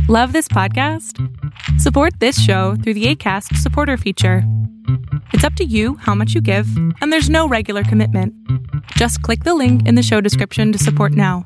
Love this podcast? Support this show through the Acast supporter feature. It's up to you how much you give, and there's no regular commitment. Just click the link in the show description to support now.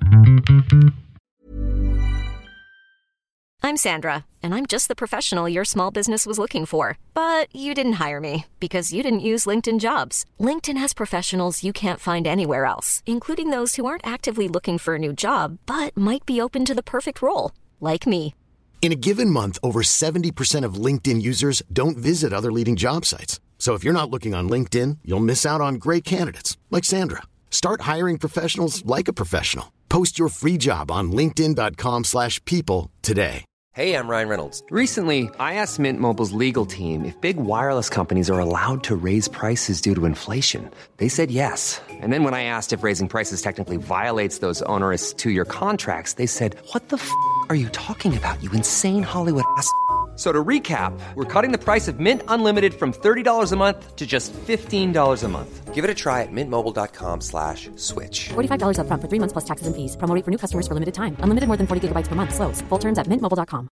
I'm Sandra, and I'm just the professional your small business was looking for. But you didn't hire me because you didn't use LinkedIn Jobs. LinkedIn has professionals you can't find anywhere else, including those who aren't actively looking for a new job, but might be open to the perfect role, like me. In a given month, over 70% of LinkedIn users don't visit other leading job sites. So if you're not looking on LinkedIn, you'll miss out on great candidates like Sandra. Start hiring professionals like a professional. Post your free job on linkedin.com/people today. Hey, I'm Ryan Reynolds. Recently, I asked Mint Mobile's legal team if big wireless companies are allowed to raise prices due to inflation. They said yes. And then when I asked if raising prices technically violates those onerous two-year contracts, they said, "What the f*** are you talking about, you insane Hollywood ass?" So to recap, we're cutting the price of Mint Unlimited from $30 a month to just $15 a month. Give it a try at mintmobile.com/switch. $45 up front for 3 months plus taxes and fees. Promo rate for new customers for limited time. Unlimited more than 40 gigabytes per month. Slows full terms at mintmobile.com.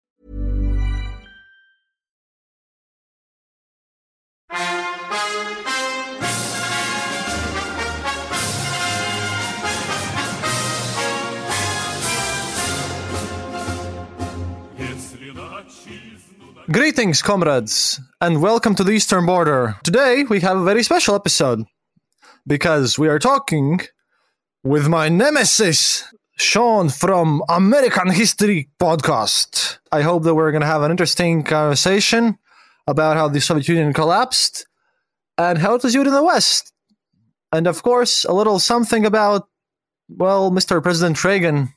Greetings, comrades, and welcome to the Eastern Border. Today, we have a very special episode, because we are talking with my nemesis, Sean from American History Podcast. I hope that we're going to have an interesting conversation about how the Soviet Union collapsed and how it was viewed in the West. And of course, a little something about, well, Mr. President Reagan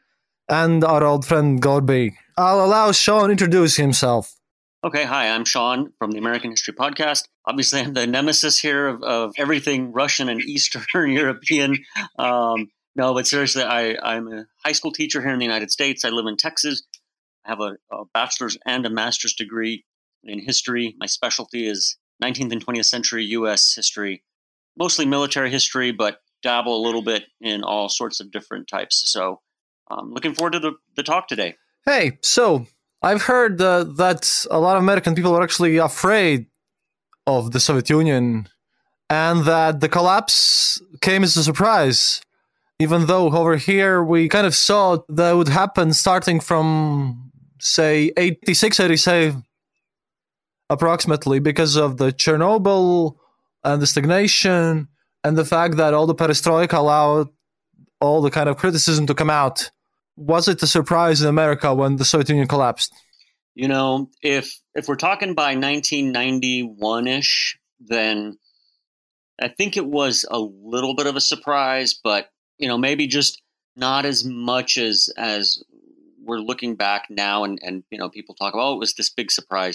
and our old friend Gorby. I'll allow Sean to introduce himself. Okay, hi, I'm Sean from the American History Podcast. Obviously, I'm the nemesis here of everything Russian and Eastern European. No, but seriously, I'm a high school teacher here in the United States. I live in Texas. I have a bachelor's and a master's degree in history. My specialty is 19th and 20th century U.S. history, mostly military history, but dabble a little bit in all sorts of different types. So I'm looking forward to the talk today. Hey, so I've heard that a lot of American people were actually afraid of the Soviet Union and that the collapse came as a surprise, even though over here we kind of saw that would happen starting from, say, 86, 87, approximately, because of the Chernobyl and the stagnation and the fact that all the perestroika allowed all the kind of criticism to come out. Was it a surprise in America when the Soviet Union collapsed? You know, if we're talking by 1991-ish, then I think it was a little bit of a surprise, but, you know, maybe just not as much as we're looking back now and you know, people talk about, oh, it was this big surprise.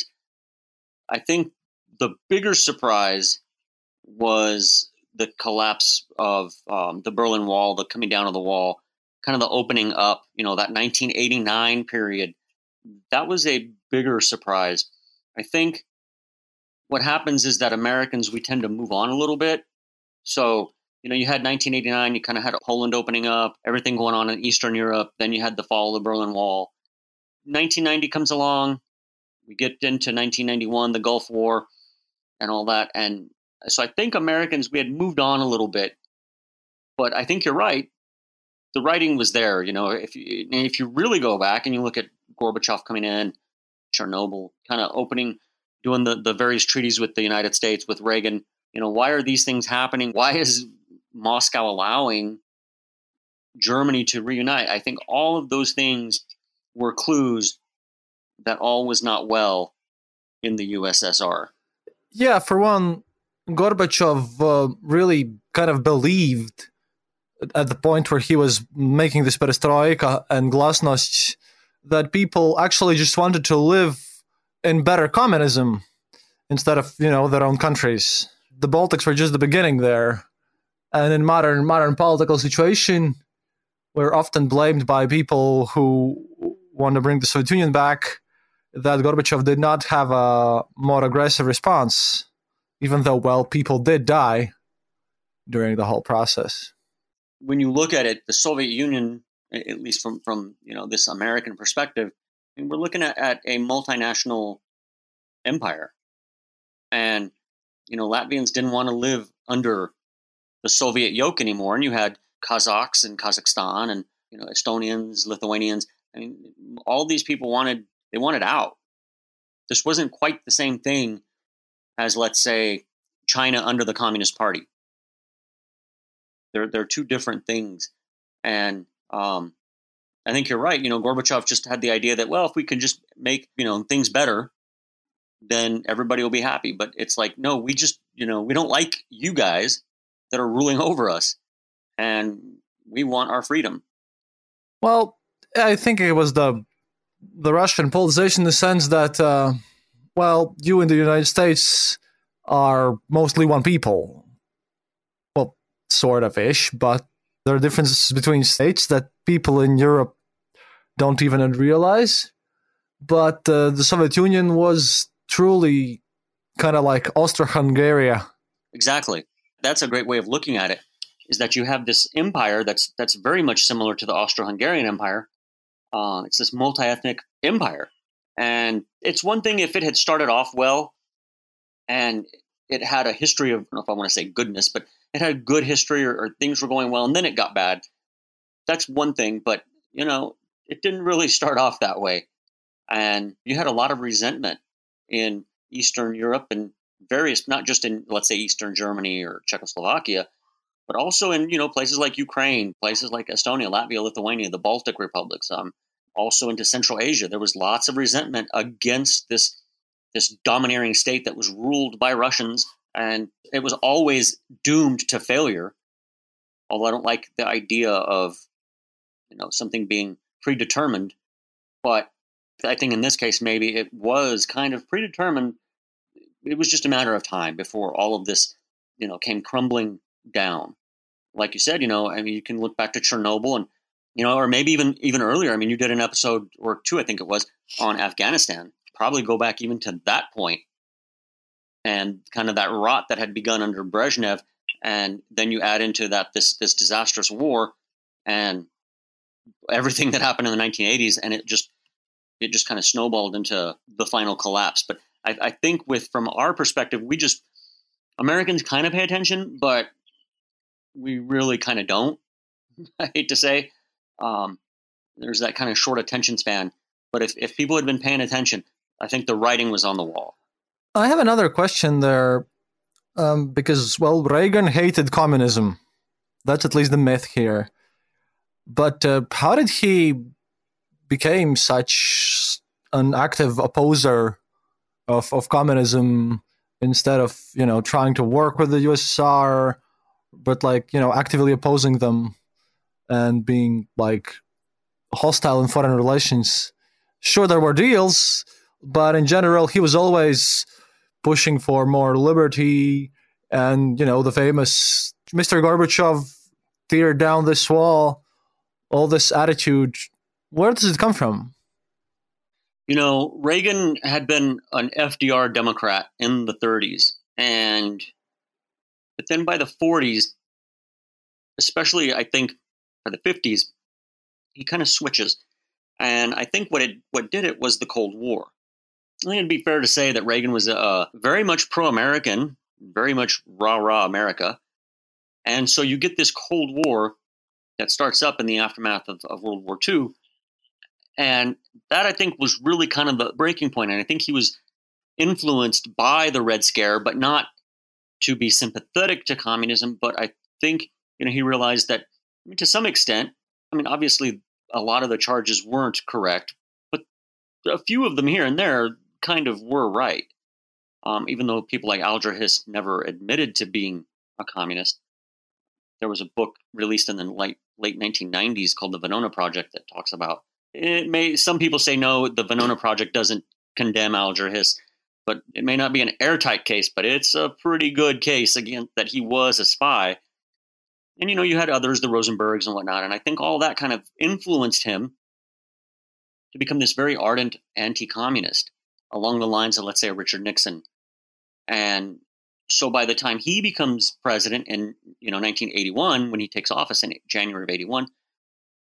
I think the bigger surprise was the collapse of the Berlin Wall, the coming down of the wall, kind of the opening up, you know, that 1989 period. That was a bigger surprise. I think what happens is that Americans, we tend to move on a little bit. So, you know, you had 1989, you kind of had Poland opening up, everything going on in Eastern Europe. Then you had the fall of the Berlin Wall. 1990 comes along. We get into 1991, the Gulf War and all that. And so I think Americans, we had moved on a little bit. But I think you're right. The writing was there. You know, if you really go back and you look at Gorbachev coming in, Chernobyl, kind of opening, doing the various treaties with the United States, with Reagan, you know, why are these things happening? Why is Moscow allowing Germany to reunite? I think all of those things were clues that all was not well in the USSR. Yeah, for one, Gorbachev really kind of believed at the point where he was making this perestroika and glasnost that people actually just wanted to live in better communism instead of, you know, their own countries. The Baltics were just the beginning there. And in modern political situation, we're often blamed by people who want to bring the Soviet Union back that Gorbachev did not have a more aggressive response, even though, well, people did die during the whole process. When you look at it, the Soviet Union, at least from you know, this American perspective, And we're looking at a multinational empire. And, Latvians didn't want to live under the Soviet yoke anymore. And you had Kazakhs in Kazakhstan and, Estonians, Lithuanians. I mean, all these people wanted out. This wasn't quite the same thing as, let's say, China under the Communist Party. They're two different things. And I think you're right. Gorbachev just had the idea that, well, if we can just make, things better, then everybody will be happy. But it's like, no, we just, we don't like you guys that are ruling over us, and we want our freedom. Well, I think it was the Russian polarization in the sense that, you in the United States are mostly one people. Well, sort of ish, but there are differences between states that people in Europe don't even realize. But the Soviet Union was truly kind of like Austro-Hungary. Exactly. That's a great way of looking at it, is that you have this empire that's very much similar to the Austro-Hungarian Empire. It's this multi-ethnic empire. And it's one thing if it had started off well and it had a history of, I don't know if I want to say goodness, but it had a good history or things were going well and then it got bad. That's one thing. But, it didn't really start off that way. And you had a lot of resentment in Eastern Europe and various, not just in, let's say, Eastern Germany or Czechoslovakia, but also in, places like Ukraine, places like Estonia, Latvia, Lithuania, the Baltic republics, also into Central Asia. There was lots of resentment against this domineering state that was ruled by Russians, and it was always doomed to failure. Although I don't like the idea of, something being predetermined, but I think in this case, maybe it was kind of predetermined. It was just a matter of time before all of this, came crumbling down. Like you said, you can look back to Chernobyl and, or maybe even earlier. I mean, you did an episode or two, I think it was, on Afghanistan. Probably go back even to that point and kind of that rot that had begun under Brezhnev. And then you add into that this disastrous war and everything that happened in the 1980s. And it just kind of snowballed into the final collapse. But I think from our perspective, Americans kind of pay attention, but we really kind of don't. I hate to say, there's that kind of short attention span. But if people had been paying attention, I think the writing was on the wall. I have another question there, because, Reagan hated communism. That's at least the myth here. But how did he became such an active opposer of communism instead of, trying to work with the USSR, but actively opposing them and being hostile in foreign relations? Sure, there were deals, but in general, he was always pushing for more liberty and, the famous Mr. Gorbachev tear down this wall, all this attitude. Where does it come from? Reagan had been an FDR Democrat in the 30s. But then by the 40s, especially I think by the 50s, he kind of switches. And I think what did it was the Cold War. I think it'd be fair to say that Reagan was very much pro-American, very much rah-rah America. And so you get this Cold War that starts up in the aftermath of World War II. And that, I think, was really kind of the breaking point. And I think he was influenced by the Red Scare, but not to be sympathetic to communism. But I think, he realized that, to some extent, obviously a lot of the charges weren't correct, but a few of them here and there kind of were right. Even though people like Alger Hiss never admitted to being a communist. There was a book released in the late 1990s called The Venona Project that talks about some people say no, the Venona Project doesn't condemn Alger Hiss, but it may not be an airtight case, but it's a pretty good case again that he was a spy. And you had others, the Rosenbergs and whatnot, and I think all that kind of influenced him to become this very ardent anti-communist along the lines of, let's say, Richard Nixon. And so by the time he becomes president in 1981, when he takes office in January of 81,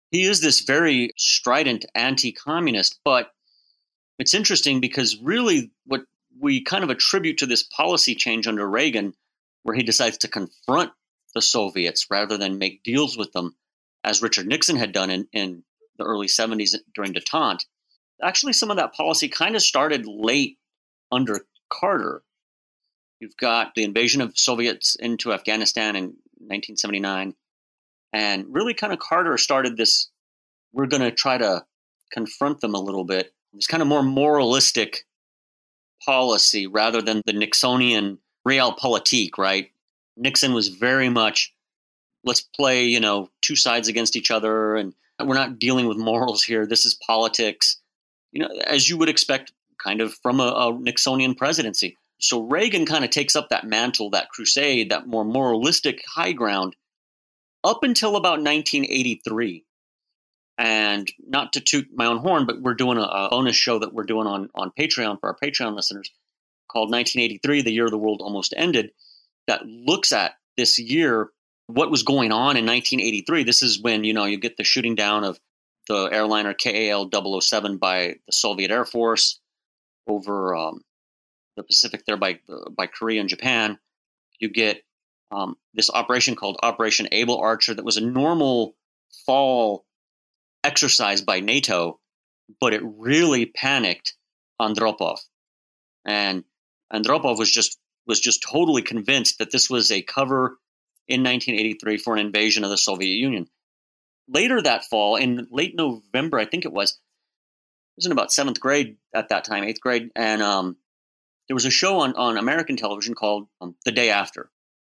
he is this very strident anti-communist, but it's interesting because really what we kind of attribute to this policy change under Reagan, where he decides to confront the Soviets rather than make deals with them, as Richard Nixon had done in the early 70s during détente. Actually, some of that policy kind of started late under Carter. You've got the invasion of Soviets into Afghanistan in 1979. And really kind of Carter started this, we're going to try to confront them a little bit. This kind of more moralistic policy rather than the Nixonian realpolitik, right? Nixon was very much, let's play, two sides against each other, and we're not dealing with morals here. This is politics, as you would expect kind of from a Nixonian presidency. So Reagan kind of takes up that mantle, that crusade, that more moralistic high ground up until about 1983. And not to toot my own horn, but we're doing a bonus show that we're doing on Patreon for our Patreon listeners called 1983, The Year the World Almost Ended, that looks at this year, what was going on in 1983. This is when, you get the shooting down of the airliner KAL-007 by the Soviet Air Force over the Pacific there by Korea and Japan. You get this operation called Operation Able Archer that was a normal fall exercise by NATO, but it really panicked Andropov. And Andropov was just totally convinced that this was a cover in 1983 for an invasion of the Soviet Union. Later that fall, in late November, I think it was in about 7th grade at that time, 8th grade, and there was a show on American television called The Day After.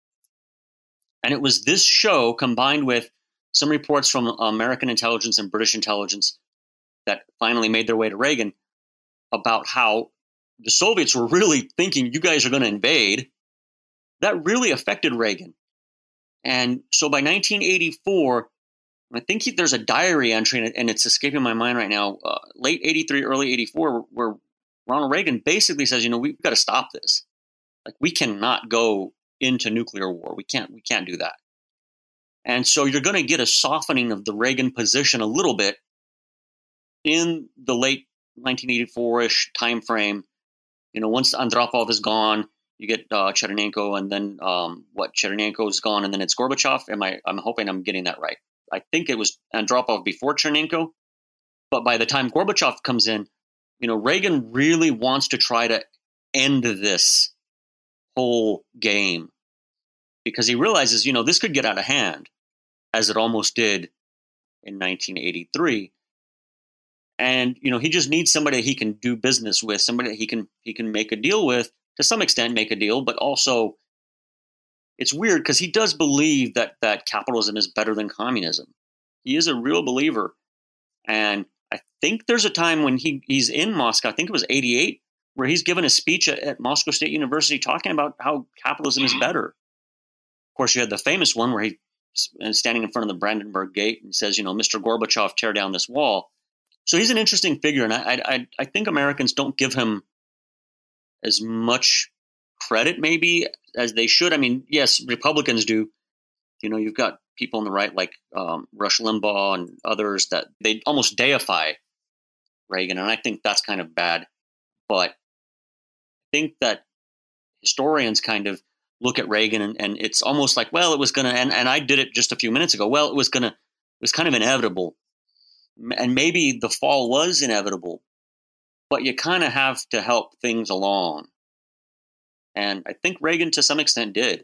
And it was this show combined with some reports from American intelligence and British intelligence that finally made their way to Reagan about how the Soviets were really thinking, you guys are going to invade. That really affected Reagan. And so by 1984, I think there's a diary entry, and it's escaping my mind right now, late 83, early 84, where Ronald Reagan basically says, we've got to stop this. Like, we cannot go into nuclear war. We can't do that. And so you're going to get a softening of the Reagan position a little bit in the late 1984-ish time frame. Once Andropov is gone, you get Chernenko, and then Chernenko is gone, and then it's Gorbachev. I'm hoping I'm getting that right. I think it was Andropov before Chernenko, but by the time Gorbachev comes in, Reagan really wants to try to end this whole game because he realizes, this could get out of hand, as it almost did in 1983. And, he just needs somebody he can do business with, somebody that he can make a deal with, to some extent make a deal, but also it's weird because he does believe that capitalism is better than communism. He is a real believer. And I think there's a time when he's in Moscow, I think it was 88, where he's given a speech at Moscow State University talking about how capitalism is better. Of course, you had the famous one where he's standing in front of the Brandenburg Gate and says, Mr. Gorbachev, tear down this wall. So he's an interesting figure, and I think Americans don't give him as much credit maybe as they should. I mean, yes, Republicans do. You've got people on the right like Rush Limbaugh and others that they almost deify Reagan, and I think that's kind of bad. But I think that historians kind of look at Reagan and it's almost like, well, it was going to, and I did it just a few minutes ago, well, it was kind of inevitable. And maybe the fall was inevitable, but you kind of have to help things along. And I think Reagan to some extent did.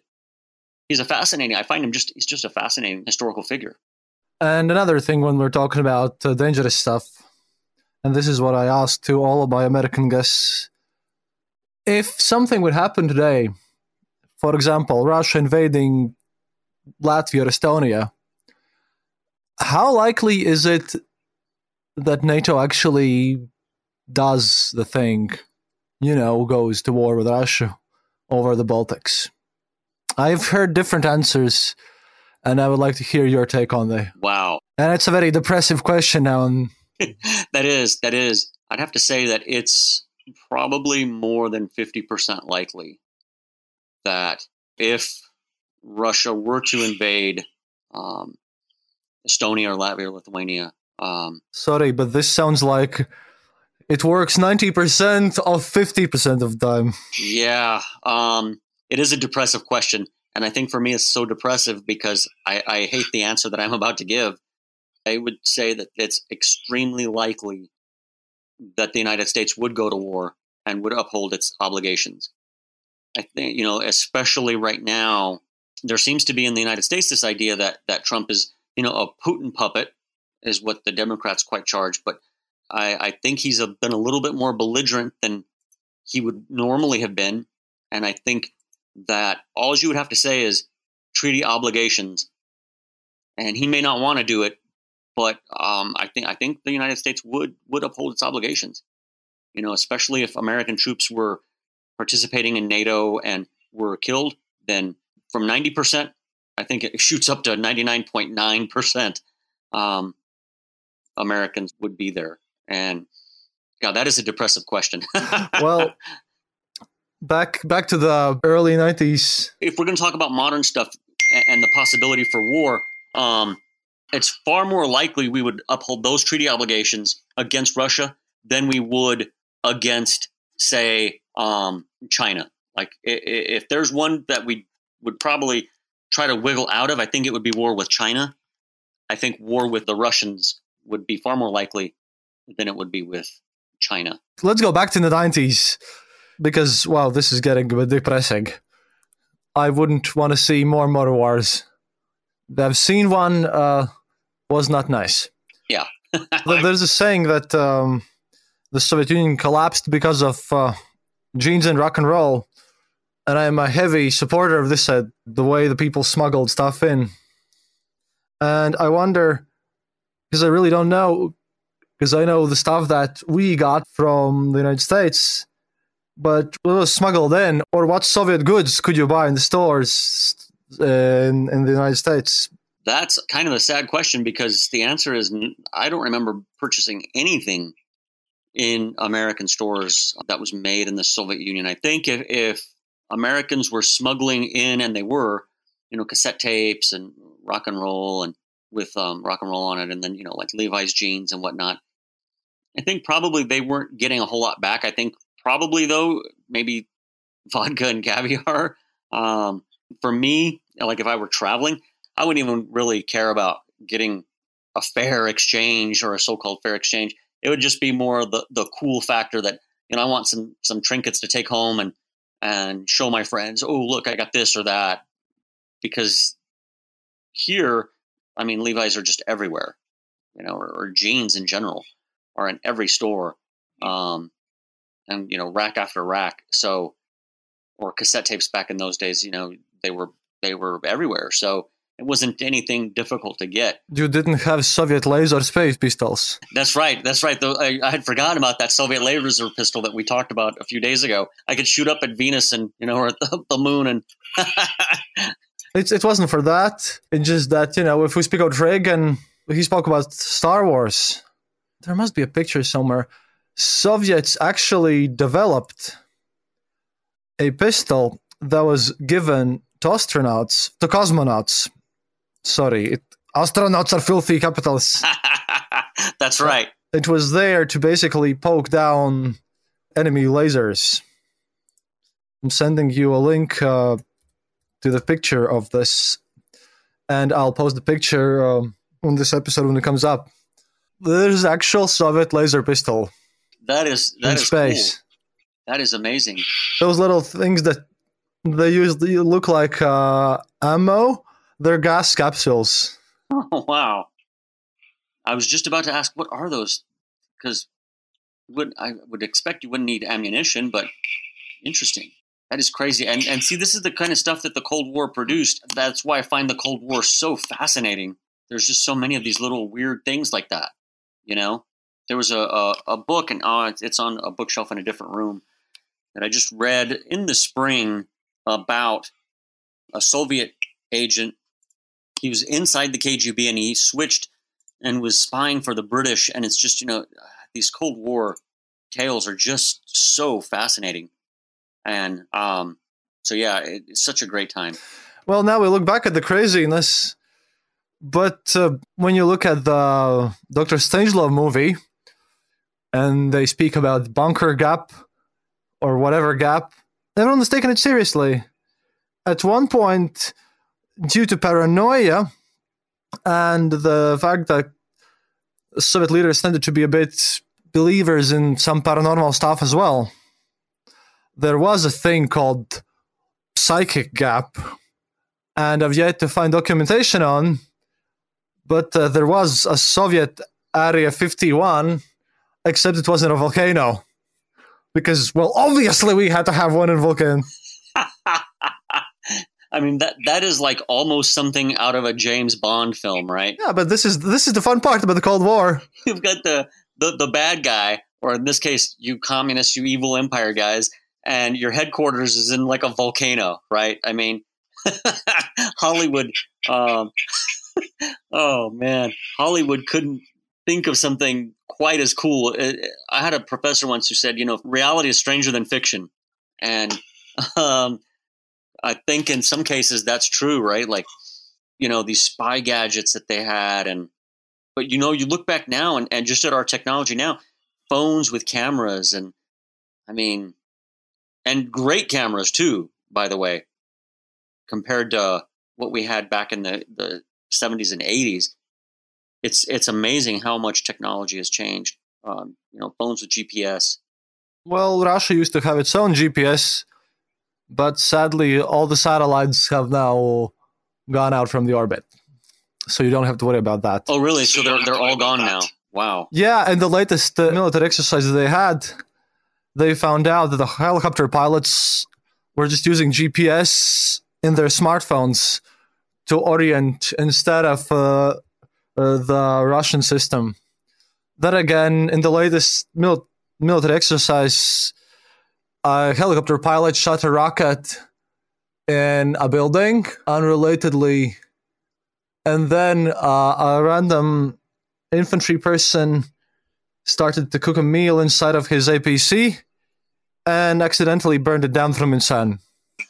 I find him he's just a fascinating historical figure. And another thing when we're talking about dangerous stuff, and this is what I ask to all of my American guests, if something would happen today, for example, Russia invading Latvia or Estonia, how likely is it that NATO actually does the thing, goes to war with Russia over the Baltics? I've heard different answers, and I would like to hear your take on that. Wow. And it's a very depressive question now. That is. I'd have to say that it's probably more than 50% likely that if Russia were to invade Estonia or Latvia or Lithuania. Sorry, but this sounds like it works 90% of 50% of the time. Yeah, it is a depressive question. And I think for me, it's so depressive because I hate the answer that I'm about to give. I would say that it's extremely likely that the United States would go to war and would uphold its obligations. I think, especially right now, there seems to be in the United States this idea that Trump is, a Putin puppet, is what the Democrats quite charge. But I think he's been a little bit more belligerent than he would normally have been. And I think that all you would have to say is treaty obligations. And he may not want to do it, but I think the United States would uphold its obligations, especially if American troops were participating in NATO and were killed, then from 90%, I think it shoots up to 99.9%. Americans would be there. And God, that is a depressive question. Well, back to the early 90s. If we're going to talk about modern stuff and the possibility for war, it's far more likely we would uphold those treaty obligations against Russia than we would against, say, China. Like, if there's one that we would probably try to wiggle out of, I think it would be war with China. I think war with the Russians would be far more likely than it would be with China. Let's go back to the 90s because, wow, this is getting a bit depressing. I wouldn't want to see more wars. I've seen one, was not nice. Yeah. There's a saying that the Soviet Union collapsed because of jeans and rock and roll. And I'm a heavy supporter of this, the way the people smuggled stuff in. And I wonder, because I really don't know, because I know the stuff that we got from the United States, but what was smuggled in, or what Soviet goods could you buy in the stores in the United States? That's kind of a sad question because the answer is I don't remember purchasing anything in American stores that was made in the Soviet Union. I think if Americans were smuggling in, and they were, cassette tapes and rock and roll and with rock and roll on it, and then, like Levi's jeans and whatnot, I think probably they weren't getting a whole lot back. I think probably, though, maybe vodka and caviar. For me, like if I were traveling, I wouldn't even really care about getting a fair exchange or a so-called fair exchange. It would just be more the cool factor that, I want some trinkets to take home and show my friends, oh, look, I got this or that. Because here, I mean, Levi's are just everywhere, or jeans in general are in every store, and, rack after rack. So, or cassette tapes back in those days, they were everywhere. So it wasn't anything difficult to get. You didn't have Soviet laser space pistols. That's right. Though I had forgotten about that Soviet laser pistol that we talked about a few days ago. I could shoot up at Venus and, or at the moon. And it wasn't for that. It's just that, if we speak about Reagan, he spoke about Star Wars. There must be a picture somewhere. Soviets actually developed a pistol that was given to cosmonauts. Sorry, astronauts are filthy capitalists. That's right. It was there to basically poke down enemy lasers. I'm sending you a link to the picture of this, and I'll post the picture on this episode when it comes up. There's actual Soviet laser pistol. That is space. Cool. That is amazing. Those little things that they usually look like ammo. They're gas capsules. Oh, wow. I was just about to ask, what are those? Because I would expect you wouldn't need ammunition, but interesting. That is crazy. And see, this is the kind of stuff that the Cold War produced. That's why I find the Cold War so fascinating. There's just so many of these little weird things like that. There was a book, and it's on a bookshelf in a different room, that I just read in the spring about a Soviet agent. He was inside the KGB and he switched and was spying for the British. And it's just, these Cold War tales are just so fascinating. And so, yeah, it's such a great time. Well, now we look back at the craziness. But when you look at the Dr. Strangelove movie, and they speak about bunker gap or whatever gap, everyone is taking it seriously. At one point, due to paranoia and the fact that Soviet leaders tended to be a bit believers in some paranormal stuff as well, there was a thing called psychic gap, and I've yet to find documentation on, but there was a Soviet Area 51, except it wasn't a volcano. Because, well, obviously we had to have one in Vulcan. I mean, that is like almost something out of a James Bond film, right? Yeah, but this is the fun part about the Cold War. You've got the bad guy, or in this case, you communists, you evil empire guys, and your headquarters is in like a volcano, right? I mean, Hollywood, oh man, Hollywood couldn't think of something quite as cool. I had a professor once who said, reality is stranger than fiction. And I think in some cases that's true, right? Like, these spy gadgets that they had. But you look back now and just at our technology now, phones with cameras and great cameras too, by the way, compared to what we had back in the 70s and 80s. It's amazing how much technology has changed. Phones with GPS. Well, Russia used to have its own GPS, but sadly, all the satellites have now gone out from the orbit, so you don't have to worry about that. Oh, really? So they're all gone now. Wow. Yeah, and the latest military exercises they had, they found out that the helicopter pilots were just using GPS in their smartphones to orient instead of the Russian system. Then again, in the latest military exercise, a helicopter pilot shot a rocket in a building, unrelatedly, and then a random infantry person started to cook a meal inside of his APC and accidentally burned it down from inside.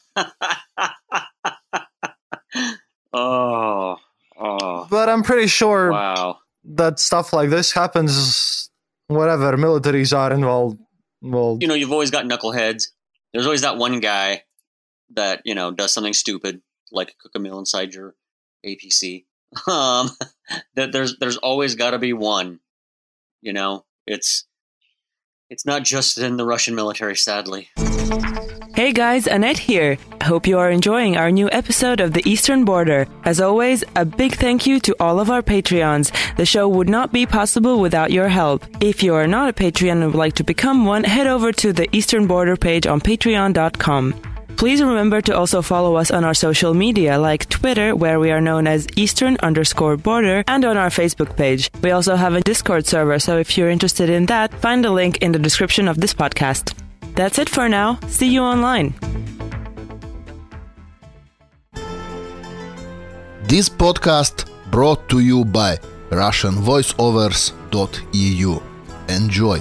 Oh. But I'm pretty sure wow. that stuff like this happens wherever militaries are involved. Well, you've always got knuckleheads. There's always that one guy that, does something stupid, like cook a meal inside your APC. That there's always got to be one. It's not just in the Russian military, sadly. Hey guys, Annette here. Hope you are enjoying our new episode of The Eastern Border. As always, a big thank you to all of our Patreons. The show would not be possible without your help. If you are not a Patreon and would like to become one, head over to the Eastern Border page on patreon.com. Please remember to also follow us on our social media like Twitter, where we are known as Eastern_Border, and on our Facebook page. We also have a Discord server, so if you're interested in that, find the link in the description of this podcast. That's it for now. See you online. This podcast brought to you by RussianVoiceovers.eu. Enjoy.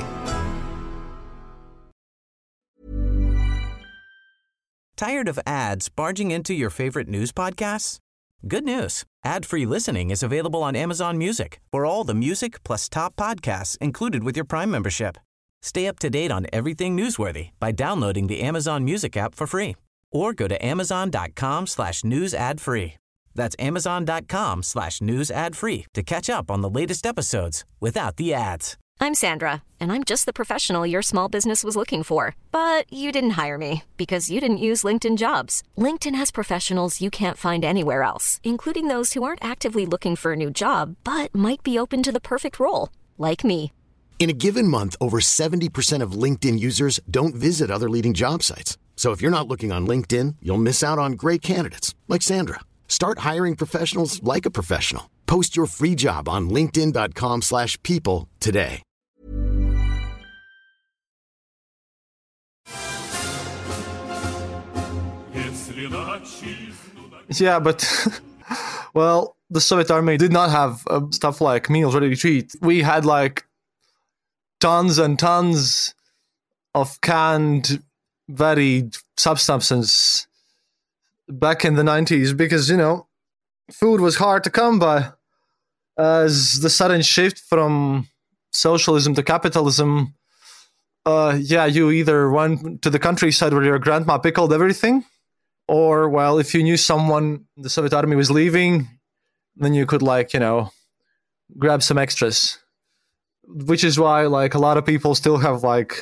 Tired of ads barging into your favorite news podcasts? Good news. Ad-free listening is available on Amazon Music for all the music plus top podcasts included with your Prime membership. Stay up to date on everything newsworthy by downloading the Amazon Music app for free or go to amazon.com/news ad free. That's amazon.com/news ad free to catch up on the latest episodes without the ads. I'm Sandra, and I'm just the professional your small business was looking for. But you didn't hire me because you didn't use LinkedIn Jobs. LinkedIn has professionals you can't find anywhere else, including those who aren't actively looking for a new job, but might be open to the perfect role, like me. In a given month, over 70% of LinkedIn users don't visit other leading job sites. So if you're not looking on LinkedIn, you'll miss out on great candidates like Sandra. Start hiring professionals like a professional. Post your free job on linkedin.com/people today. Yeah, but well, the Soviet army did not have stuff like meals ready to eat. We had like tons and tons of canned, varied substances back in the 90s because, food was hard to come by. as the sudden shift from socialism to capitalism, you either went to the countryside where your grandma pickled everything, or, well, if you knew someone the Soviet army was leaving, then you could, grab some extras. Which is why, a lot of people still have,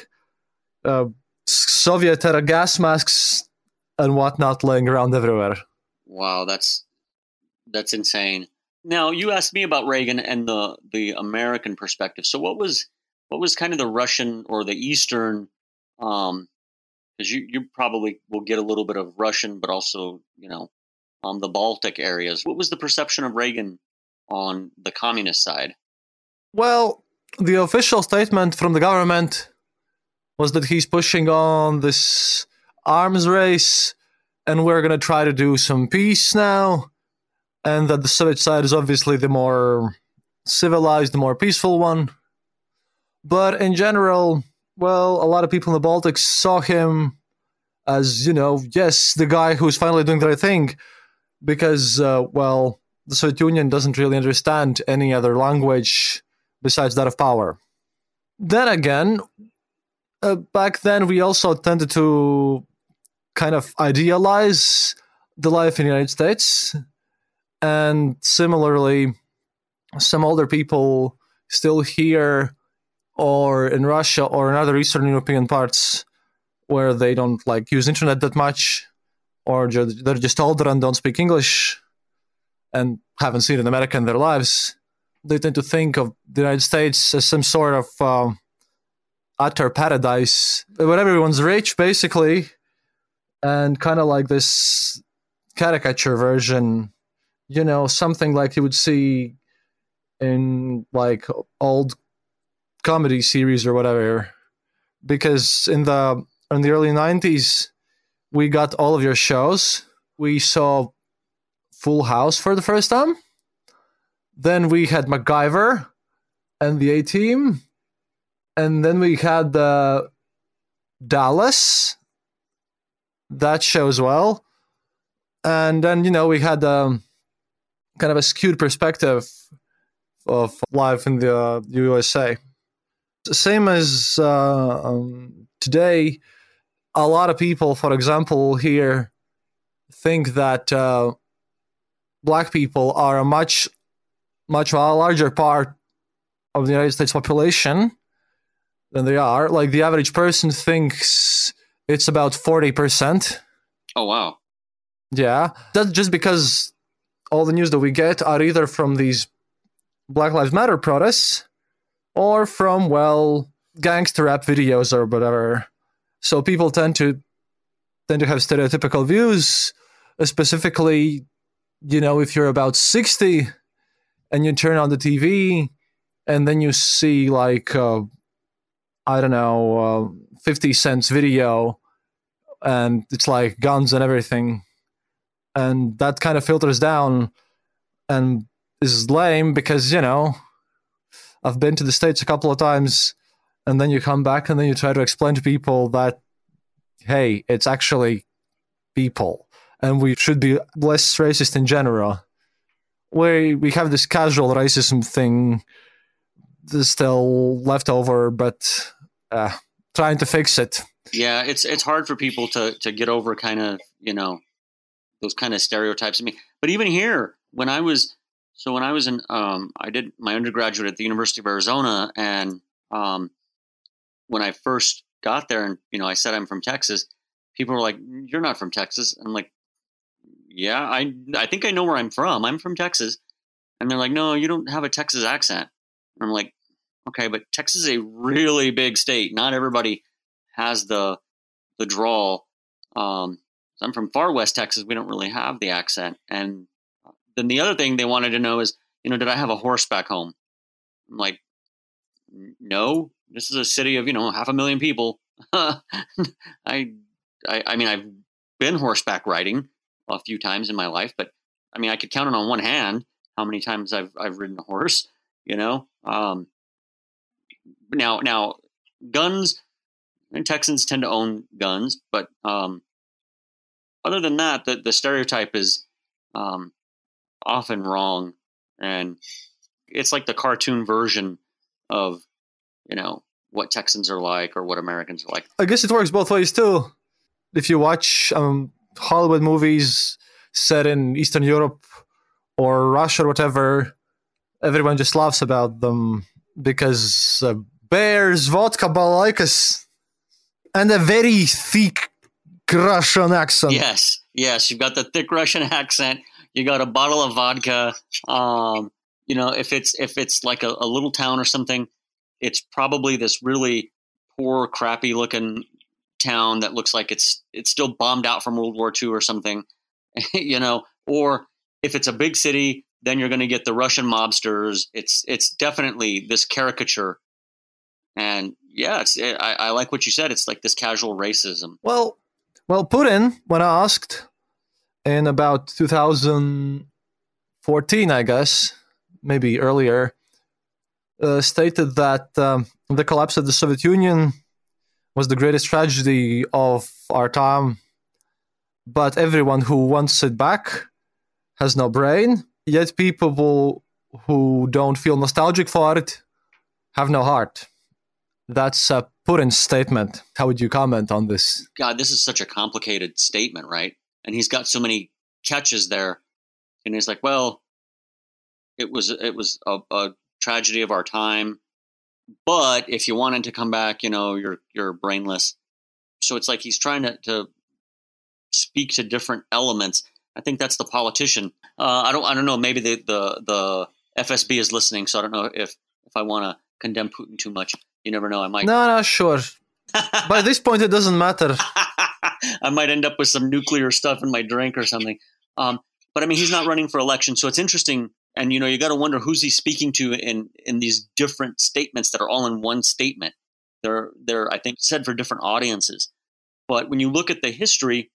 Soviet-era gas masks and whatnot laying around everywhere. Wow, that's insane. Now, you asked me about Reagan and the American perspective. So what was kind of the Russian or the Eastern, because you probably will get a little bit of Russian, but also, the Baltic areas. What was the perception of Reagan on the communist side? Well, the official statement from the government was that he's pushing on this arms race, and we're going to try to do some peace now, and that the Soviet side is obviously the more civilized, the more peaceful one. But in general, well, a lot of people in the Baltics saw him as, yes, the guy who's finally doing the right thing, because, the Soviet Union doesn't really understand any other language besides that of power. Then again, back then we also tended to kind of idealize the life in the United States. And similarly, some older people still here or in Russia or in other Eastern European parts where they don't use internet that much, or they're just older and don't speak English and haven't seen an America in their lives, they tend to think of the United States as some sort of utter paradise where everyone's rich, basically, and kind of like this caricature version, something like you would see in old comedy series or whatever. Because in the early 90s, we got all of your shows. We saw Full House for the first time. Then we had MacGyver and the A-Team. And then we had Dallas, that show as well. And then, we had kind of a skewed perspective of life in the USA. Same as today, a lot of people, for example, here think that black people are a much larger part of the United States population than they are. The average person thinks it's about 40%. Oh, wow. Yeah. That's just because all the news that we get are either from these Black Lives Matter protests or from, gangster rap videos or whatever. So people tend to have stereotypical views, specifically, if you're about 60 and you turn on the TV and then you see 50 Cent's video and it's guns and everything. And that kind of filters down and is lame because, I've been to the States a couple of times, and then you come back and then you try to explain to people that, hey, it's actually people and we should be less racist in general. We have this casual racism thing that's still left over, but trying to fix it. Yeah, it's hard for people to get over kind of, those kind of stereotypes. But even here, when I was in, I did my undergraduate at the University of Arizona, and when I first got there, and I said I'm from Texas, people were like, "You're not from Texas." I'm like, "Yeah, I think I know where I'm from. I'm from Texas." And they're like, "No, you don't have a Texas accent." And I'm like, "Okay, but Texas is a really big state. Not everybody has the drawl." I'm from far west Texas. We don't really have the accent. And then the other thing they wanted to know is, did I have a horse back home? I'm like, no, this is a city of, 500,000 people. I've been horseback riding a few times in my life, but I could count it on one hand how many times I've ridden a horse, Now guns, and Texans tend to own guns, but other than that, the stereotype is often wrong. And It's like the cartoon version of, what Texans are like or what Americans are like. I guess it works both ways too. If you watch Hollywood movies set in Eastern Europe or Russia or whatever, everyone just laughs about them because bears, vodka, balalaicas, and a very thick Russian accent. Yes. You've got the thick Russian accent. You got a bottle of vodka. If it's like a little town or something, it's probably this really poor, crappy looking town that looks like it's still bombed out from World War II or something, or if it's a big city, then you're going to get the Russian mobsters. It's definitely this caricature. And I like what you said. It's like this casual racism. Well, Putin, when asked in about 2014, I guess, maybe earlier, stated that the collapse of the Soviet Union was the greatest tragedy of our time, but everyone who wants it back has no brain, yet people who don't feel nostalgic for it have no heart. That's Putin's statement. How would you comment on this? God, this is such a complicated statement, right? And he's got so many catches there. And he's like, well, it was a tragedy of our time. But if you wanted to come back, you're brainless. So it's like he's trying to speak to different elements. I think that's the politician. I don't know. Maybe the FSB is listening, so I don't know if I want to condemn Putin too much. You never know. I might. No, sure. By this point, it doesn't matter. I might end up with some nuclear stuff in my drink or something. But I mean, he's not running for election, so it's interesting. And you got to wonder who's he speaking to in these different statements that are all in one statement. They're I think said for different audiences. But when you look at the history,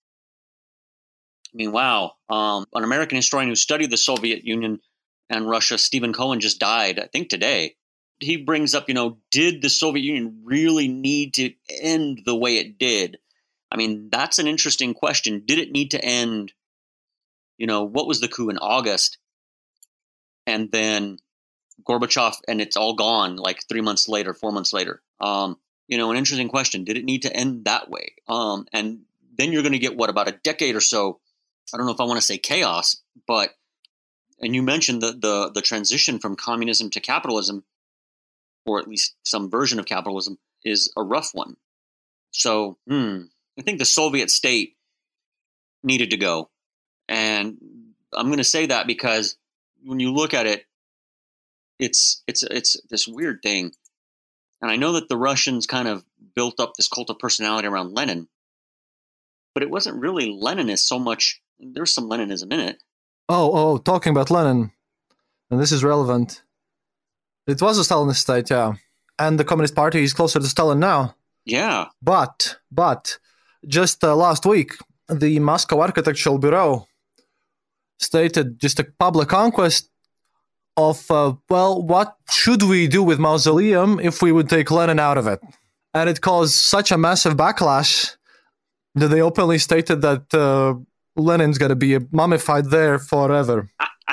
I mean, wow. An American historian who studied the Soviet Union and Russia, Stephen Cohen, just died, I think today. He brings up, did the Soviet Union really need to end the way it did? I mean, that's an interesting question. Did it need to end? What was the coup in August? And then Gorbachev, and it's all gone like 3 months later, 4 months later. An interesting question. Did it need to end that way? And then you're going to get about a decade or so. I don't know if I want to say chaos, and you mentioned the transition from communism to capitalism, or at least some version of capitalism, is a rough one. So I think the Soviet state needed to go. And I'm going to say that because when you look at it, it's this weird thing. And I know that the Russians kind of built up this cult of personality around Lenin, but it wasn't really Leninist so much. There's some Leninism in it. Oh, talking about Lenin, and this is relevant. It was a Stalinist state, yeah. And the Communist Party is closer to Stalin now. Yeah. But just last week, the Moscow Architectural Bureau stated just a public conquest of, what should we do with Mausoleum if we would take Lenin out of it? And it caused such a massive backlash that they openly stated that Lenin's going to be mummified there forever.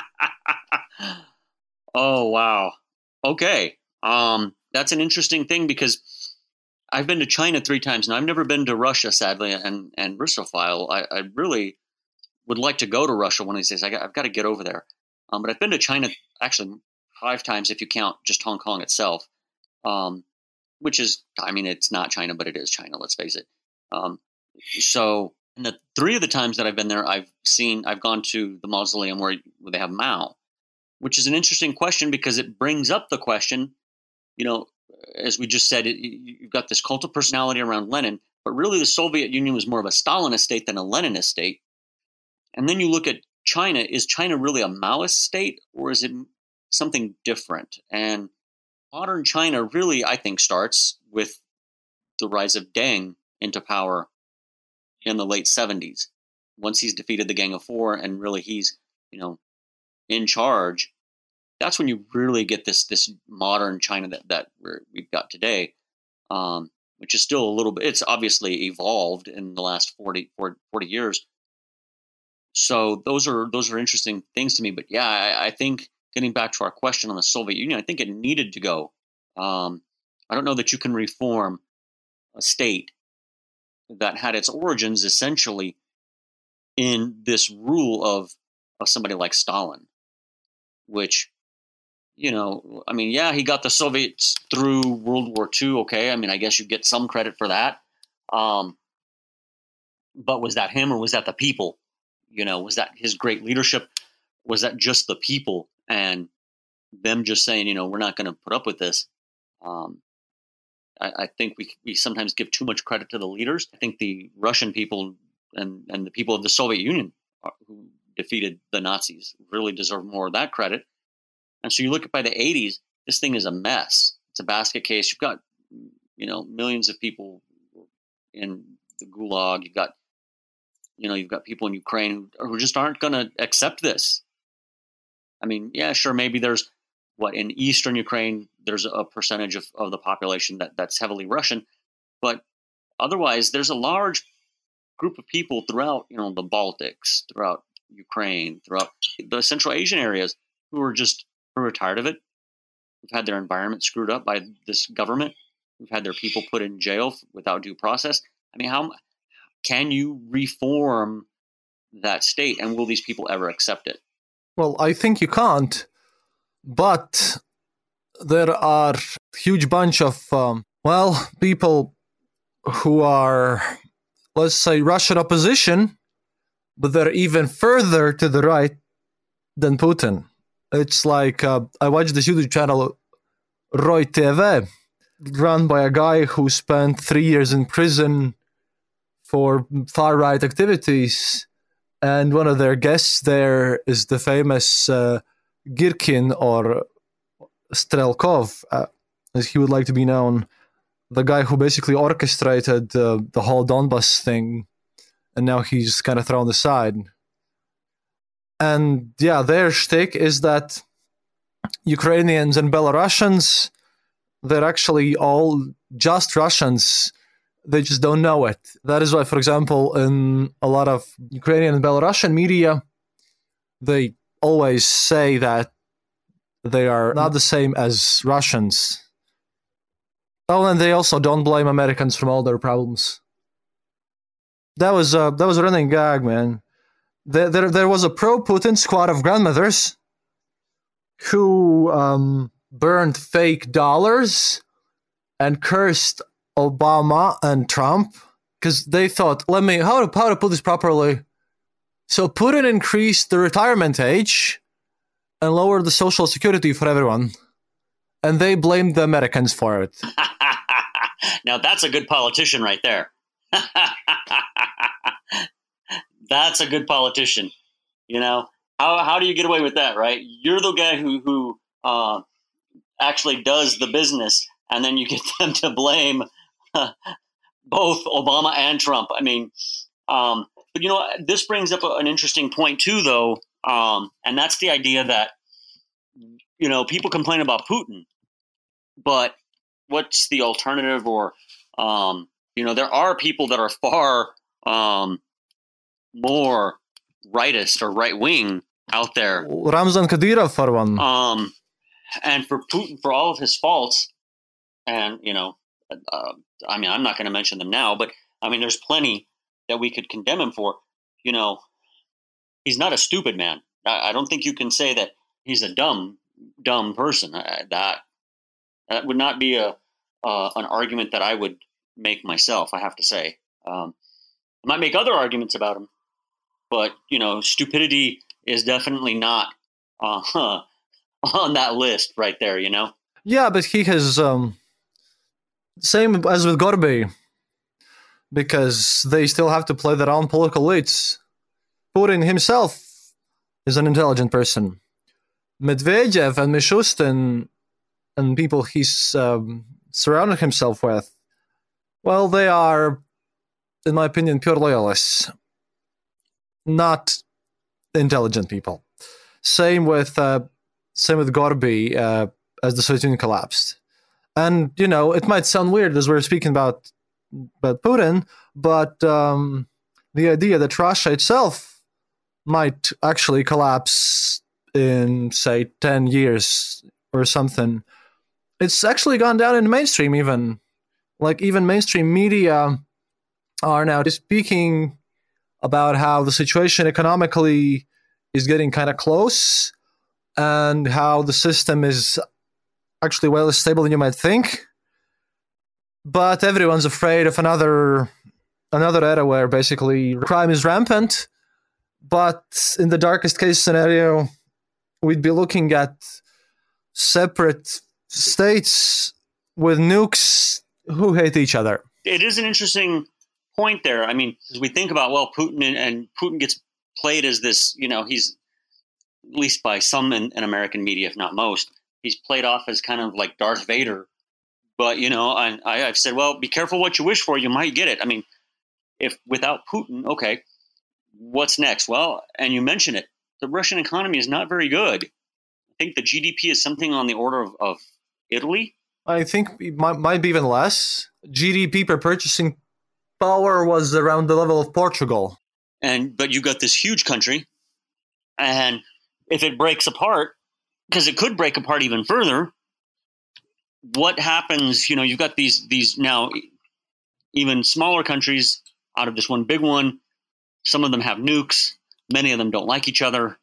Oh, wow. Okay. That's an interesting thing because I've been to China 3 times now. I've never been to Russia, sadly, and Russophile. I really would like to go to Russia one of these days. I've got to get over there. But I've been to China actually 5 times if you count just Hong Kong itself, which is, I mean, it's not China, but it is China, let's face it. So in the 3 of the times that I've been there, I've gone to the mausoleum where they have Mao, which is an interesting question because it brings up the question, as we just said, you've got this cult of personality around Lenin, but really the Soviet Union was more of a Stalinist state than a Leninist state. And then you look at China. Is China really a Maoist state or is it something different? And modern China really, I think, starts with the rise of Deng into power in the late 70s. Once he's defeated the Gang of Four and really he's, in charge, that's when you really get this modern China that we've got today, which is still a little bit, it's obviously evolved in the last 40 years. So those are interesting things to me. But yeah, I think getting back to our question on the Soviet Union, I think it needed to go. I don't know that you can reform a state that had its origins essentially in this rule of somebody like Stalin, which, he got the Soviets through World War II. Okay. I mean, I guess you get some credit for that. But was that him or was that the people? Was that his great leadership? Was that just the people and them just saying, we're not going to put up with this? I think we sometimes give too much credit to the leaders. I think the Russian people and the people of the Soviet Union who defeated the Nazis really deserve more of that credit. And so you look at by the 80s, this thing is a mess. It's a basket case. You've got, millions of people in the Gulag. You've got people in Ukraine who just aren't going to accept this. I mean, yeah, sure, maybe there's in eastern Ukraine, there's a percentage of the population that's heavily Russian, but otherwise there's a large group of people throughout, the Baltics, throughout Ukraine, throughout the Central Asian areas who are tired of it, who've had their environment screwed up by this government, who've had their people put in jail without due process. I mean, how can you reform that state, and will these people ever accept it? Well, I think you can't, but there are a huge bunch of, people who are, let's say, Russian opposition, but they're even further to the right than Putin. It's like, I watched this YouTube channel, Roy TV, run by a guy who spent 3 years in prison for far-right activities. And one of their guests there is the famous Girkin, or Strelkov, as he would like to be known, the guy who basically orchestrated the whole Donbas thing, and now he's kind of thrown aside. And yeah, their shtick is that Ukrainians and Belarusians, they're actually all just Russians. They just don't know it. That is why, for example, in a lot of Ukrainian and Belarusian media, they always say that they are not the same as Russians. Oh, and they also don't blame Americans from all their problems. That was a running gag, man. There was a pro-Putin squad of grandmothers who burned fake dollars and cursed Obama and Trump because they thought, how to put this properly. So Putin increased the retirement age and lowered the social security for everyone, and they blamed the Americans for it. Now that's a good politician right there. That's a good politician. How do you get away with that, right? You're the guy who actually does the business, and then you get them to blame both Obama and Trump. I mean, but this brings up an interesting point too, though, and that's the idea that people complain about Putin, but what's the alternative? Or there are people that are far more rightist or right wing out there. Ramzan Kadyrov, for one. And for Putin, for all of his faults, and I'm not going to mention them now, but there's plenty that we could condemn him for. He's not a stupid man. I don't think you can say that he's a dumb person. That would not be an argument that I would make myself, I have to say. I might make other arguments about him, but stupidity is definitely not on that list right there. Yeah, but he has same as with Gorby, because they still have to play their own political elites. Putin himself is an intelligent person. Medvedev and Mishustin and people he's surrounded himself with, well, they are, in my opinion, pure loyalists, not intelligent people. Same with Gorby as the Soviet Union collapsed. And, it might sound weird as we're speaking about Putin, but the idea that Russia itself might actually collapse in, say, 10 years or something. It's actually gone down in the mainstream even. Like, even mainstream media are now speaking about how the situation economically is getting kind of close and how the system is actually way less stable than you might think. But everyone's afraid of another era where basically crime is rampant. But in the darkest case scenario, we'd be looking at separate states with nukes who hate each other. It is an interesting point there. I mean, as we think about, well, Putin and Putin gets played as this, he's, at least by some in American media, if not most, he's played off as kind of like Darth Vader. But, I've said, well, be careful what you wish for. You might get it. I mean, if without Putin, okay, what's next? Well, and you mentioned it, the Russian economy is not very good. I think the GDP is something on the order of Italy. I think it might be even less. GDP per purchasing power was around the level of Portugal. But you got this huge country, and if it breaks apart, because it could break apart even further, what happens? You've got these now even smaller countries out of this one big one. Some of them have nukes. Many of them don't like each other.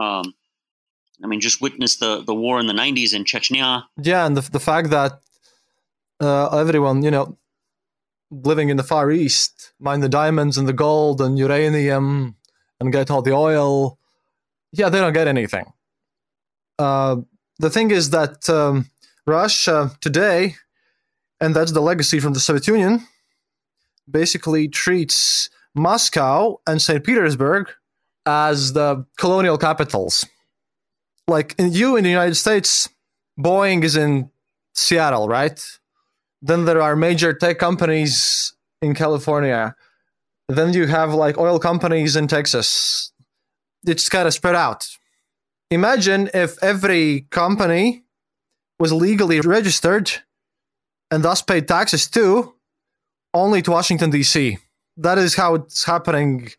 Just witness the war in the 90s in Chechnya. Yeah, and the fact that everyone, living in the Far East, mine the diamonds and the gold and uranium and get all the oil, yeah, they don't get anything. The thing is that Russia today, and that's the legacy from the Soviet Union, basically treats Moscow and St. Petersburg as the colonial capitals. Like in the United States, Boeing is in Seattle, right? Then there are major tech companies in California. Then you have like oil companies in Texas. It's kind of spread out. Imagine if every company was legally registered and thus paid taxes too, only to Washington, D.C. That is how it's happening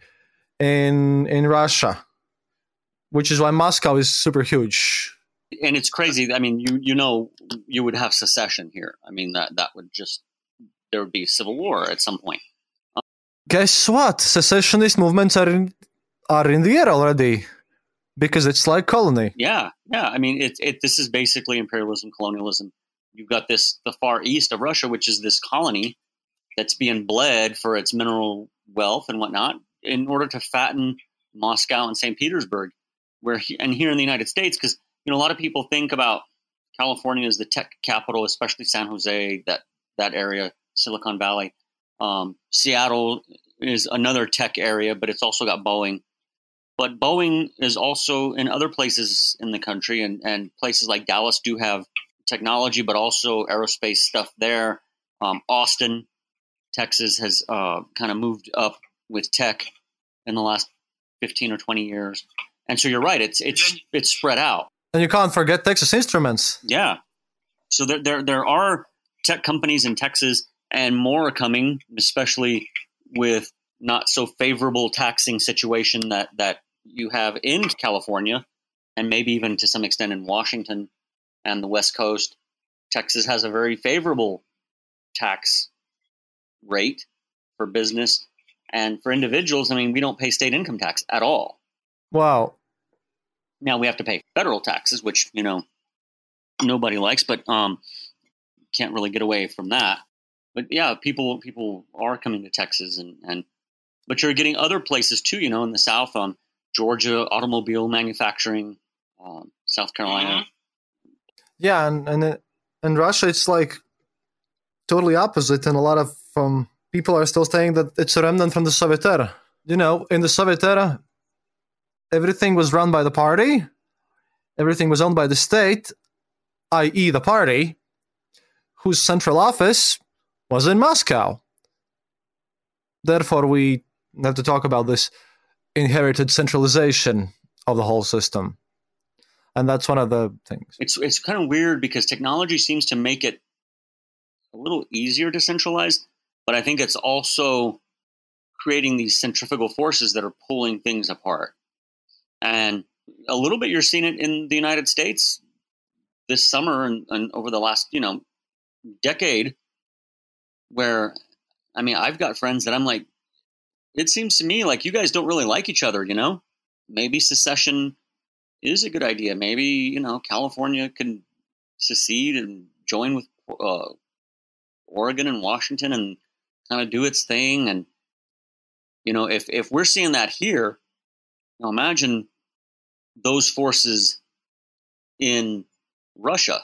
in Russia, which is why Moscow is super huge. And it's crazy. I mean, you would have secession here. I mean, that would just, there would be civil war at some point. Guess what? Secessionist movements are in the air already because it's like colony. Yeah. I mean, this is basically imperialism, colonialism. You've got the far east of Russia, which is this colony that's being bled for its mineral wealth and whatnot in order to fatten Moscow and St. Petersburg. And here in the United States, because a lot of people think about California as the tech capital, especially San Jose, that area, Silicon Valley. Seattle is another tech area, but it's also got Boeing. But Boeing is also in other places in the country, and places like Dallas do have technology, but also aerospace stuff there. Austin, Texas has kind of moved up with tech in the last 15 or 20 years. And so you're right, it's spread out. And you can't forget Texas Instruments. Yeah. So there are tech companies in Texas, and more are coming, especially with not so favorable taxing situation that you have in California, and maybe even to some extent in Washington and the West Coast. Texas has a very favorable tax rate for business, and for individuals, I mean, we don't pay state income tax at all. Wow. Now we have to pay federal taxes, which, nobody likes, but can't really get away from that. But yeah, people are coming to Texas, but you're getting other places too, in the South, Georgia, automobile manufacturing, South Carolina. Yeah, and in Russia, it's like totally opposite, and a lot of people are still saying that it's a remnant from the Soviet era. In the Soviet era, everything was run by the party, everything was owned by the state, i.e. the party, whose central office was in Moscow. Therefore, we have to talk about this inherited centralization of the whole system. And that's one of the things. It's kind of weird because technology seems to make it a little easier to centralize, but I think it's also creating these centrifugal forces that are pulling things apart. And, a little bit you're seeing it in the United States this summer and over the last, decade, where, I mean, I've got friends that I'm like, it seems to me like you guys don't really like each other, Maybe secession is a good idea. Maybe, California can secede and join with Oregon and Washington and kind of do its thing. And, if we're seeing that here, imagine those forces in Russia.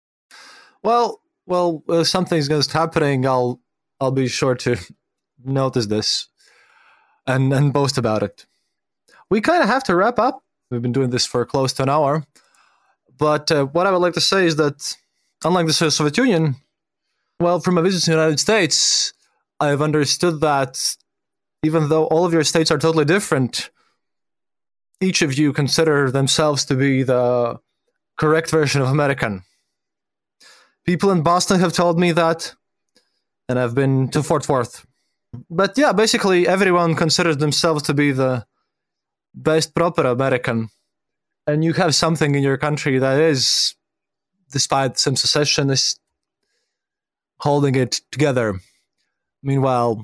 Well, something's going to start happening. I'll be sure to notice this and boast about it. We kind of have to wrap up. We've been doing this for close to an hour. But what I would like to say is that, unlike the Soviet Union, from my visits in the United States, I've understood that even though all of your states are totally different, each of you consider themselves to be the correct version of American. People in Boston have told me that, and I've been to Fort Worth. But yeah, basically everyone considers themselves to be the best proper American. And you have something in your country that is, despite some secessionists, holding it together. Meanwhile,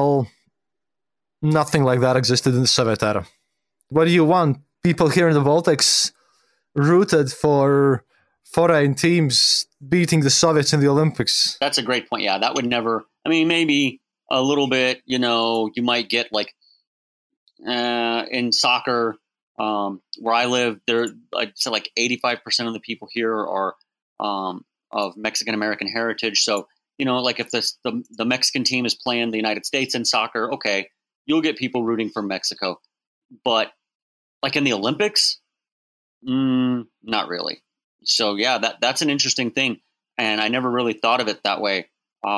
nothing like that existed in the Soviet era. What do you want? People here in the Baltics rooted for foreign teams beating the Soviets in the Olympics. That's a great point. Yeah, that would never, maybe a little bit, you might get like in soccer, where I live, I'd say like 85% of the people here are of Mexican-American heritage. So, like if the Mexican team is playing the United States in soccer, okay, you'll get people rooting for Mexico. But like in the Olympics, not really. So yeah, that's an interesting thing. And I never really thought of it that way.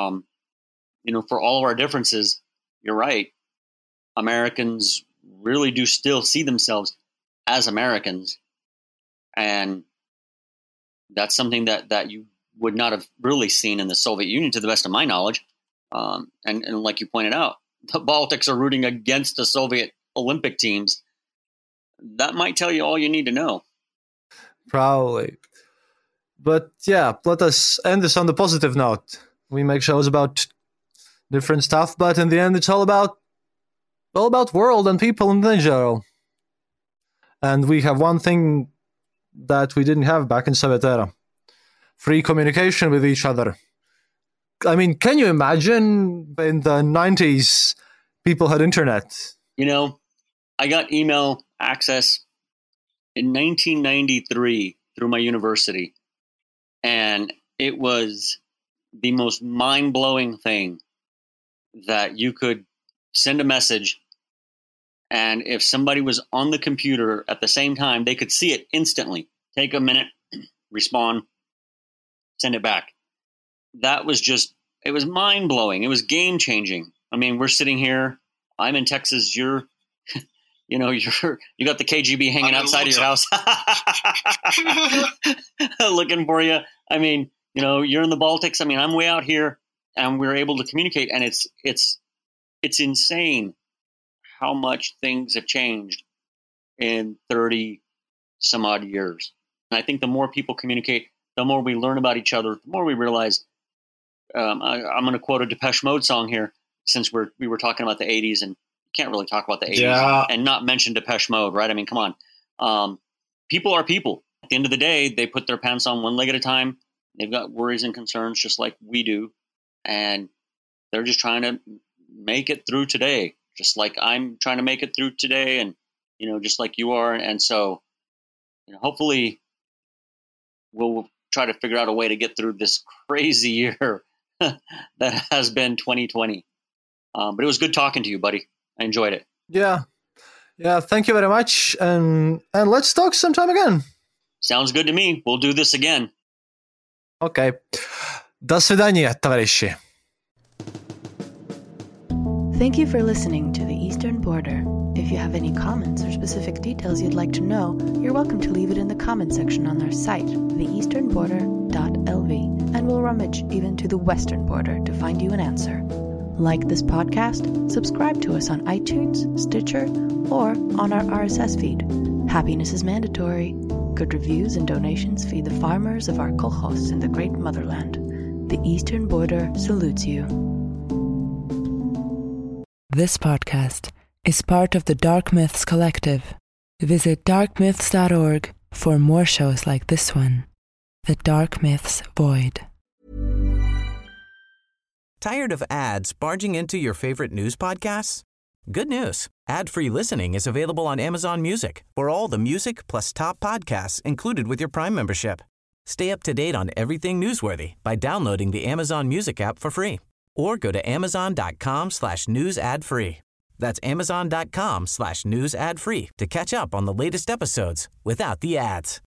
For all of our differences, you're right. Americans really do still see themselves as Americans. And that's something that you would not have really seen in the Soviet Union, to the best of my knowledge. And like you pointed out, the Baltics are rooting against the Soviet Olympic teams. That might tell you all you need to know. Probably. But yeah, let us end this on the positive note. We make shows about different stuff, but in the end, it's all about world and people in general. And we have one thing that we didn't have back in Soviet era: free communication with each other. I mean, can you imagine in the 90s, people had internet? I got email access in 1993 through my university. And it was the most mind-blowing thing that you could send a message, and if somebody was on the computer at the same time, they could see it instantly. Take a minute, respond, send it back. That was it was mind-blowing. It was game-changing. I mean, we're sitting here. I'm in Texas. You got the KGB hanging outside of your house looking for you. I mean, you're in the Baltics. I mean, I'm way out here, and we're able to communicate, and it's insane how much things have changed in 30 some odd years. And I think the more people communicate, the more we learn about each other, the more we realize. I'm going to quote a Depeche Mode song here, since we were talking about the 80s, and you can't really talk about the 80s and not mention Depeche Mode, right? I mean, come on. People are people. At the end of the day, they put their pants on one leg at a time. They've got worries and concerns just like we do. And they're just trying to make it through today, just like I'm trying to make it through today, and, just like you are. And so, hopefully we'll try to figure out a way to get through this crazy year that has been 2020. But it was good talking to you, buddy. I enjoyed it. Yeah. Thank you very much. And let's talk sometime again. Sounds good to me. We'll do this again. Okay. До свидания, товарищи. Thank you for listening to The Eastern Border. If you have any comments or specific details you'd like to know, you're welcome to leave it in the comment section on our site, theeasternborder.lv, and we'll rummage even to the western border to find you an answer. Like this podcast, subscribe to us on iTunes, Stitcher, or on our RSS feed. Happiness is mandatory. Good reviews and donations feed the farmers of our kolkhoz in the great motherland. The Eastern Border salutes you. This podcast is part of the Dark Myths Collective. Visit darkmyths.org for more shows like this one. The Dark Myths Void. Tired of ads barging into your favorite news podcasts? Good news. Ad-free listening is available on Amazon Music for all the music plus top podcasts included with your Prime membership. Stay up to date on everything newsworthy by downloading the Amazon Music app for free or go to amazon.com/news ad free. That's amazon.com/news ad free to catch up on the latest episodes without the ads.